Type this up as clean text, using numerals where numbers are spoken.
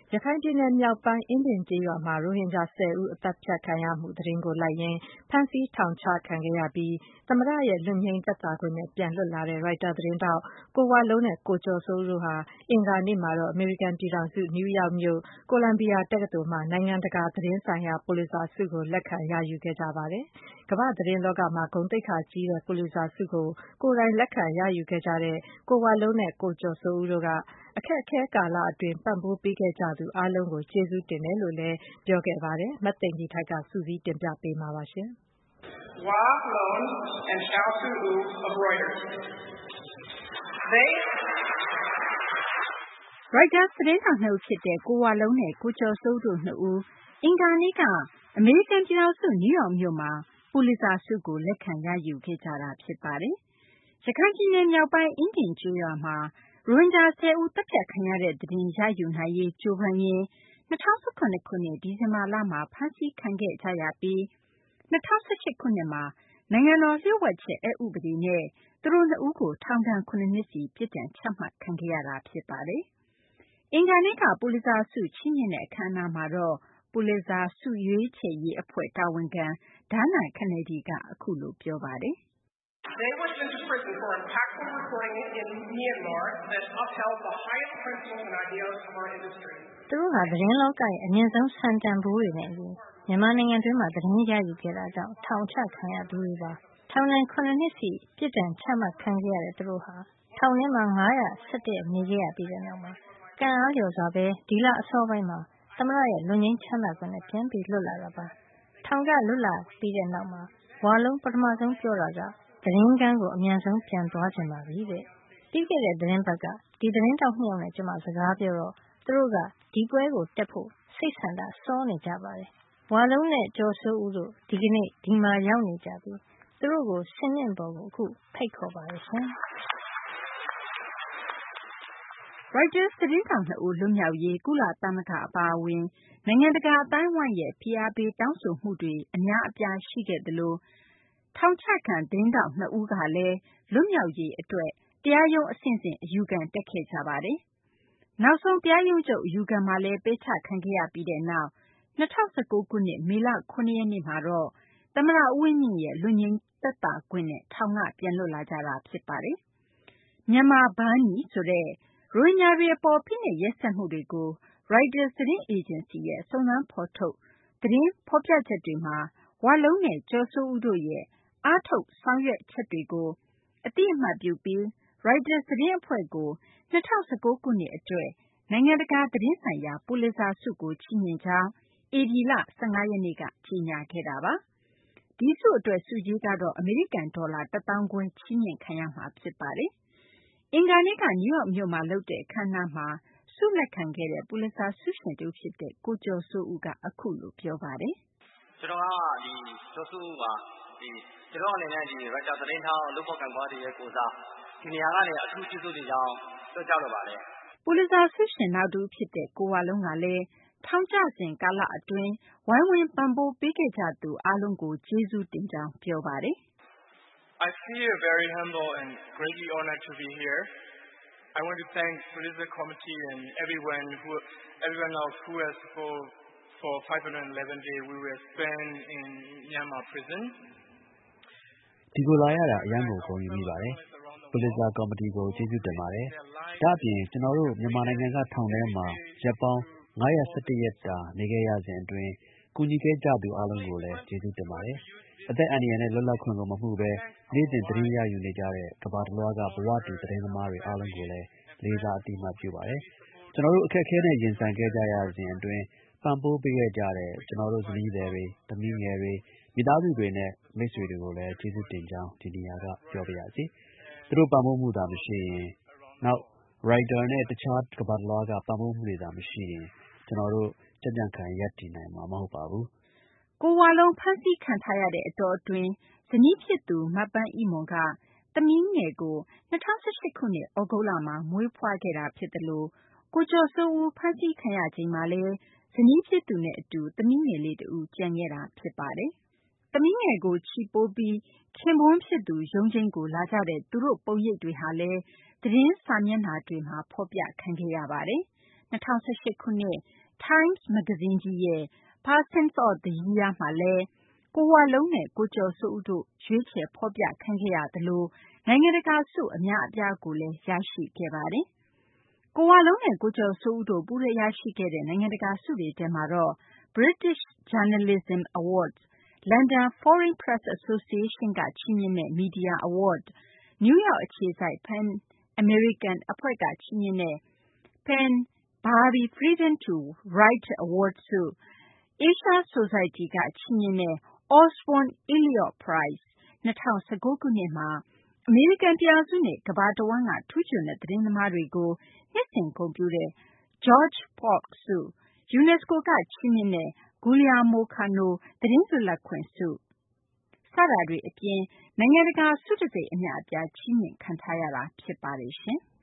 ရခိုင်ပြည်နယ်မြောက်ပိုင်း အင်းဒင်ကျေးရွာမှာ ရိုဟင်ဂျာ 10 ဦး အသတ်ဖြတ်ခံရမှုသတင်းကိုလိုက်ရင်း ဖမ်းဆီးထောင်ချခံခဲ့ရပြီး သမ္မတရဲ့လွတ်ငြိမ်းသက်သာခွင့်နဲ့ ပြန်လွတ်လာတဲ့ ရိုက်တာသတင်းထောက် ကိုဝလုံးနဲ့ ကိုကျော်စိုးဦးတို့ဟာ အင်္ဂါနေ့မှာတော့ အမေရိကန်ပြည်ထောင်စု နယူးယောက်မြို့ ကိုလံဘီယာတက္ကသိုလ်မှာ နိုင်ငံတကာသတင်းဆိုင်ရာ ပူလစ်ဇာဆုကို လက်ခံရယူခဲ့ကြပါတယ်။ ကမ္ဘာ့သတင်းလောကမှာ ဂုဏ်သိက္ခာကြီးတဲ့ ပူလစ်ဇာဆုကို ကိုယ်တိုင်လက်ခံရယူခဲ့ကြတဲ့ ကိုဝလုံးနဲ့ ကိုကျော်စိုးဦးတို့က အခက်အခဲကာလအတွင်း ပံ့ပိုးပေးခဲ့ကြသူအားလုံးကို ကျေးဇူးတင်တယ်လို့လည်း ပြောခဲ့ပါတယ်။ မသိင်္ဂ ီထိုက် စုစည်းတင်ပြပေးမှာပါ။ Wa Lone and Xiao Su'u of Reuters. They ရိုက်တာသတင်းထောက် 2 ဦးဖြစ်တဲ့ ကိုဝလုံးနဲ့ ကိုကျော်စိုးဦးတို့ 2 ဦး အင်္ဂါနေ့က အမေရိကန်ပြည်ထောင်စု နယူးယောက်မြို့မှာ ပူလစ်ဇာဆုကို လက်ခံရယူခဲ့ကြတာ ဖြစ်ပါတယ်။ ရခိုင်ပြည်နယ်မြောက်ပိုင်း အင်းဒင်ကျေးရွာမှာ ရိုဟင်ဂျာ 10 ဦး သတ်ဖြတ်ခံရတဲ့သတင်းရယူနိုင်ရေး ကြိုးပမ်းရင်း ၂၀၁၇ ခုနှစ် ဒီဇင်ဘာလမှာ ဖမ်းဆီးခံခဲ့ကြရပြီး ၂၀၁၈ ခုနှစ်မှာ နိုင်ငံတော်လျှို့ဝှက်ချက် အက်ဥပဒေနဲ့ သူတို့ 2 ဦးကို ထောင်ဒဏ် 7 နှစ်စီ ပြစ်ဒဏ်ချမှတ်ခံခဲ့ရတာ ဖြစ်ပါတယ်။ အင်္ဂါနေ့က ပူလစ်ဇာဆု ချီးမြှင့်တဲ့ အခမ်းအနားမှာတော့ ပူလစ်ဇာ ဆုရွေးချယ်ရေးအဖွဲ့ တာဝန်ခံ Dana Kennedy က အခုလို ပြောပါတယ် – They were sent to prison for impactful reporting in Myanmar that upheld the highest principles and ideals of our industry. သူတို့ဟာသတင်းလောကရဲ့အမြင့်ဆုံးစံတန်ဖိုးတွေနဲ့အညီမြန်မာနိုင်ငံတွင်းမှာသတင်းရယူခဲ့တာကြောင့်ထောင်ချခံရသူတွေပါ။ထောင်ဒဏ် 7 နှစ်စီပြစ်ဒဏ်ချမှတ်ခံခဲ့ရတဲ့သူတို့ဟာထောင်ထဲမှာ917ရက်နေခဲ့ရပြီးတဲ့နောက်မှာကံအားလျော်စွာပဲဒီလအစောပိုင်းမှာသမ္မတရဲ့လွတ်ငြိမ်းချမ်းသာခွင့်နဲ့ပြန်ပြီးလွတ်လာတာပါ။ထောင်ကလွတ်လာပြီးတဲ့နောက်မှာဝါလုံးပထမဆုံးပြောတာကသတင်းကန်းကိုအမြန်ဆုံးပြန်သွားချင်ပါပြီတဲ့။ပြီးခဲ့တဲ့သတင်းပတ်ကဒီသတင်းတောက်2 ယောက်နဲ့ကျမစကားပြောတော့သူတို့ကဒီပွဲကိုတက်ဖို့စိတ်ဆန္ဒစောနေကြပါတယ်။ဝါလုံးနဲ့ကျော်စိုးဦးတို့ဒီကနေ့ဒီမှာရောက်နေကြပြီးသူတို့ကိုစင်မြင့်ပေါ်ကိုအခုဖိတ်ခေါ်ပါတယ်ရှင်။ရိုက်တာသတင်းထောက် 2 ဦးလွတ်မြောက်ရေး ကုလသမဂ္ဂအပါအဝင် နိုင်ငံတကာအသိုင်းအဝိုင်းရဲ့ဖိအားပေးတောင်းဆိုမှုတွေအများအပြားရှိခဲ့သလိုထောင်ချခံသတင်းထောက် 2 ဦးကလည်းလွတ်မြောက်ရေးအတွက်တရားရုံးအဆင့်ဆင့်အယူခံတက်ခဲ့ကြပါတယ်။နောက်ဆုံးတရားရုံးချုပ်အယူခံမှာလည်းပယ်ချခံခဲ့ရပြီးတဲ့နောက်၂၀၁၉ ခုနှစ် မေလ 7 ရက်နေ့မှာတော့သမ္မတဦးဝင်းမြင့်ရဲ့လွတ်ငြိမ်းသက်သာခွင့်နဲ့ထောင်ကပြန်လွတ်လာကြတာဖြစ်ပါတယ်။ Myanmar Burma ဆိုတဲ့ရိုဟင်ဂျာတွေအပေါ်ဖိနှိပ်ရက်စက်မှုတွေကိုရိုက်တာသတင်းအေဂျင်စီရဲ့စုံစမ်းဖော်ထုတ်သတင်းဖော်ပြချက်တွေမှာဝလုံးနဲ့ကျော်စိုးဦးတို့ရဲ့အားထုတ်ဆောင်ရွက်ချက်တွေကိုအသိအမှတ်ပြုပြီးရိုက်တာသတင်းအဖွဲ့ကို2019 ခုနှစ်အတွက်နိုင်ငံတကာသတင်းဆိုင်ရာပူလစ်ဇာဆုကိုချီးမြှင့်ကြောင်းဧပြီလ15 ရက်နေ့ကကြေညာခဲ့တာပါ။ဒီဆုအတွက်ဆုကြေးကတော့အမေရိကန်ဒေါ်လာ1,500,000ချီးမြှင့်ခံရမှာဖြစ်ပါတယ်။အင်္ဂါနေ့ကနယူးယောက်မြို့မှာလုပ်တဲ့အခမ်းအနားမှာဆုလက်ခံခဲ့တဲ့ပူလစ်ဇာဆုရှင်တဦးဖြစ်တဲ့ကိုကျော်စိုးဦးကအခုလိုပြောပါတယ်။ကျွန်တော်ကကျော်စိုးဦးပါကျွန်တော်အနေနဲ့ရိုက်တာသတင်းထောက်လုပ်ဖော်ကိုင်ဖတွေရဲ့ကိုစားဒီနေရာကနေအထူးကျေးဇူးတင်ကြောင်းပြောကြားလိုပါတယ်။ပူလစ်ဇာဆုရှင်နောက်တူဖြစ်တဲ့ကိုဝလုံးကလည်းထောင်ကျစဉ်ကာလအတွင်းဝိုင်းဝန်းပံ့ပိုးပေးခဲ့ကြသူအားလုံးကိုကျေးဇူးတင်ကြောင်းပြောပါတယ်။ I feel very humble and greatly honored to be here. I want to thank Pulitzer Committee and everyone else who has for 511 days we were spent in Myanmar prison. ဒီကိုလာရတာအရန်ကိုဂုဏ်ယူမိပါတယ်။ ပူလစ်ဇာကော်မတီကိုကျေးဇူးတင်ပါတယ်။ဒါ့အပြင်ကျွန်တော်တို့မြန်မာနိုင်ငံကထောင်ထဲမှာရက်ပေါင်း917ရက်တာနေခဲ့ရစဉ်အတွင်းကူညီခဲ့ကြသူအားလုံးကိုလည်းကျေးဇူးတင်ပါတယ်။အသက်အန္တရာယ်နဲ့လွတ်လပ်ခွင့်ကိုမမှုဘဲနေ့စဉ်သတင်းရယူနေကြတဲ့ကမ္ဘာတစ်လွှားကဘဝတူသတင်းသမားတွေအားလုံးကိုလည်းလေးစားအသိအမှတ်ပြုပါတယ်။ကျွန်တော်တို့အခက်အခဲနဲ့ရင်ဆိုင်ခဲ့ကြရစဉ်အတွင်းပံ့ပိုးပေးခဲ့ကြတဲ့ကျွန်တော်တို့ဇနီးသည်တွေသမီးငယ်တွေမိသားစုတွေနဲ့မိတ်ဆွေတွေကိုလည်းကျေးဇူးတင်ကြောင်းဒီနေရာကပြောပါရစေ။သူတို့ပံ့ပိုးမှုသာမရှိရင်နောက်ရိုက်တာနဲ့တခြားကမ္ဘာတစ်လွှားကပံ့ပိုးမှုတွေသာမရှိရင်ကျွန်တော်တို့ကြံ့ကြံ့ခံရပ်တည်နိုင်မှာမဟုတ်ပါဘူး။ကိုဝလုံးဖမ်းဆီးခံထားရတဲ့အတောအတွင်းဇနီးဖြစ်သူမပန်းအိမွန်ကသမီးငယ်ကို2018 ခုနှစ်ဩဂုတ်လမှာမွေးဖွားခဲ့တာဖြစ်သလိုကိုကျော်စိုးဦးဖမ်းဆီးခံရချိန်မှာလည်းဇနီးဖြစ်သူနဲ့အတူသမီးငယ်လေးတဦးကျန်ခဲ့တာဖြစ်ပါတယ်။သမီးငယ်ကိုချီပိုးပြီးခင်ပွန်းဖြစ်သူရုံးချိန်းကိုလာကြတဲ့သူတို့ပုံရိပ်တွေဟာလည်းသတင်းစာမျက်နှာတွေမှာဖော်ပြခံခဲ့ရပါတယ်။ 2018 ခုနှစ် Times မဂ္ဂဇင်းကြီးရဲ့ Persons of the Year မှာလည်း ကိုဝလုံးနဲ့ ကိုကျော်စိုးဦးတို့ ရွေးချယ်ဖော်ပြခံခဲ့ရသလို နိုင်ငံတကာဆု အများအပြားကိုလည်း ရရှိခဲ့ပါတယ်။ ကိုဝလုံးနဲ့ ကိုကျော်စိုးဦးတို့ ပူးတွဲရရှိခဲ့တဲ့ နိုင်ငံတကာဆုတွေထဲမှာတော့ British Journalism Awards ၊ London Foreign Press Association က ချီးမြှင့်တဲ့ Media Award ၊ နယူးယောက် အခြေစိုက် PEN American အဖွဲ့က ချီးမြှင့်တဲ့ PEN Barbie Freedom to Write Award ဆု၊ Asia Society က ချီးမြှင့်တဲ့ Osborne Elliott Prize ၊ 2019 ခုနှစ်မှာ အမေရိကန် ပြည်ထောင်စုနဲ့ ကမ္ဘာတဝန်းက ထူးချွန်တဲ့ သတင်းသမားတွေကို နှစ်စဉ် ဂုဏ်ပြုတဲ့ George Polk ဆု၊ UNESCO က ချီးမြှင့်တဲ့ Guillermo Cano သတင်းလွတ်လပ်ခွင့်ဆု စတာတွေ အပြင် နိုင်ငံတကာ ဆုတံဆိပ် အများအပြား ချီးမြှင့်ခံထားရတာ ဖြစ်ပါတယ်ရှင်။